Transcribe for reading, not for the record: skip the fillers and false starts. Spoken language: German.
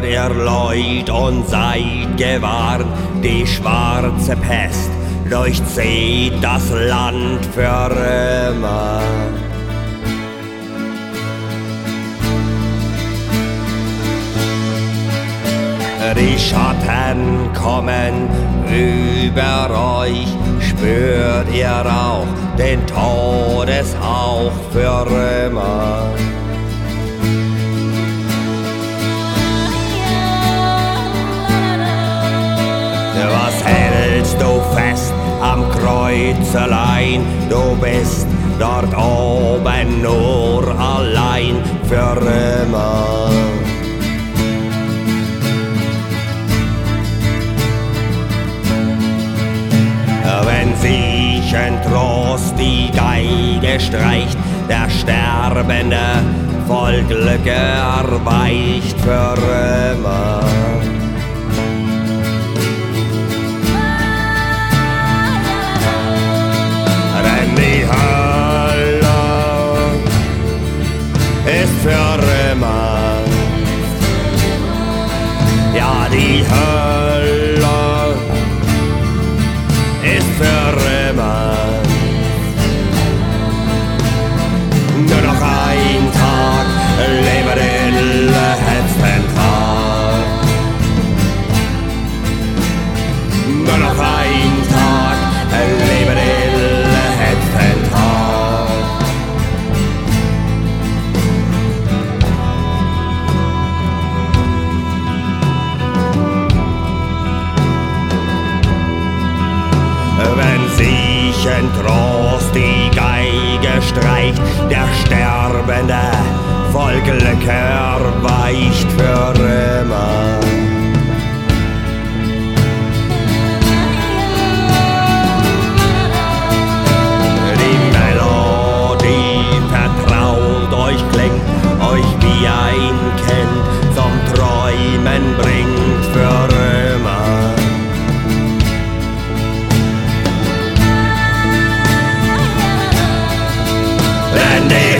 ihr Leut und seid gewarnt, die schwarze Pest durchzieht das Land für immer. Die Schatten kommen über euch, spürt ihr auch den Todeshauch für immer. Was hältst du fest am Kreuzelein? Du bist dort oben nur allein für immer. Wenn Siechentrost die Geige streicht, der Sterbende voll Glück erweicht für immer. Denn die Hölle ist für immer. Ja, die Hölle ist für immer. Nur noch ein Tag, lebe den letzten Tag. Nur noch ein Tag, lebe den letzten Tag. Wenn Siechentrost die Geige streicht, der Sterbende voll Glück erweicht für immer. Die Melodie vertraut euch, klingt euch wie ein Kind, zum Träumen bringt für immer. Denn die